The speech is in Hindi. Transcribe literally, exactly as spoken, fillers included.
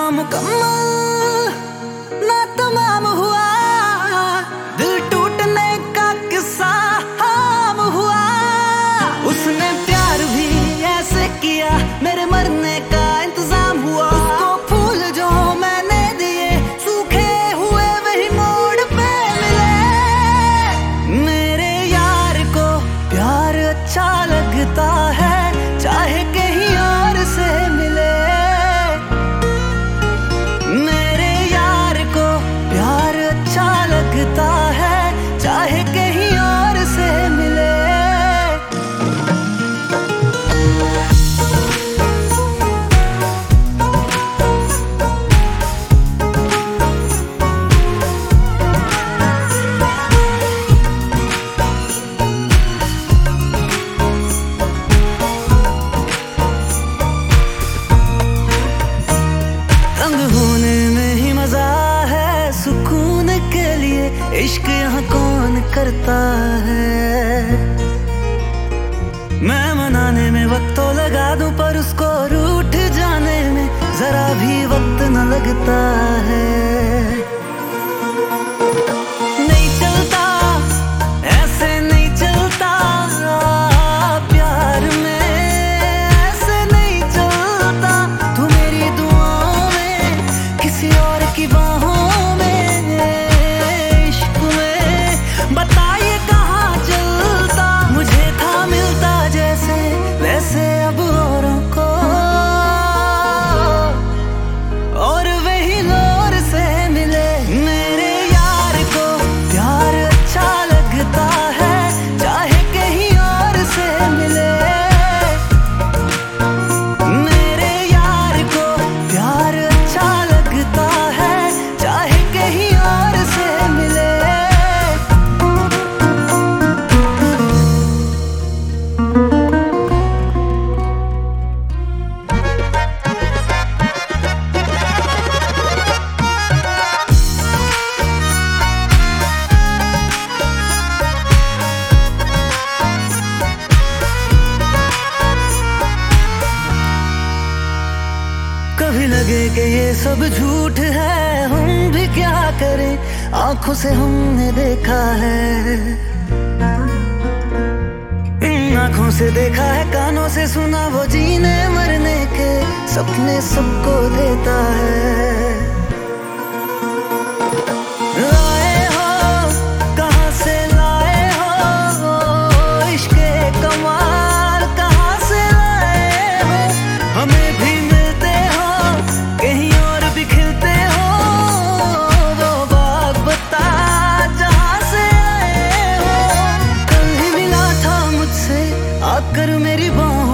मुकम्मल ना तमाम हुआ, दिल टूटने का किस्सा आम हुआ। उसने प्यार भी ऐसे किया, मेरे मरने का इंतजाम हुआ। उसको फूल जो मैंने दिए, सूखे हुए वही मोड़ पे मिले। मेरे यार को प्यार अच्छा लगता है, चाहे कहीं और से मिले। मेरे यार को प्यार अच्छा लगता है, चाहे कहीं और से मिले। इश्क यहाँ कौन करता है? मैं मनाने में वक्त तो लगा दूं, पर उसको रूठ जाने में जरा भी वक्त न लगता है। नहीं चलता ऐसे, नहीं चलता प्यार में, ऐसे नहीं चलता। तू मेरी दुआओं में, किसी और की बाहों में, बताइए कहाँ चलता। मुझे था मिलता जैसे वैसे अब औरों को, और वही लोर से मिले। मेरे यार को प्यार अच्छा लगता है, चाहे कहीं और से मिले। मेरे यार को प्यार अच्छा लगता है, चाहे कहीं और से मिले। कभी लगे कि ये सब झूठ है, हम भी क्या करें, आंखों से हमने देखा है। इन आंखों से देखा है, कानों से सुना, वो जीने मरने के सपने सबको देता है। लाए हो कहाँ से लाए हो, इश्क कमाल कहाँ से लाए हो। हमें भी मिलते हो, कहीं और भी खिलते हो, वो बाग बता जहाँ से आए हो। कल ही मिला था मुझसे आकर मेरी बाहों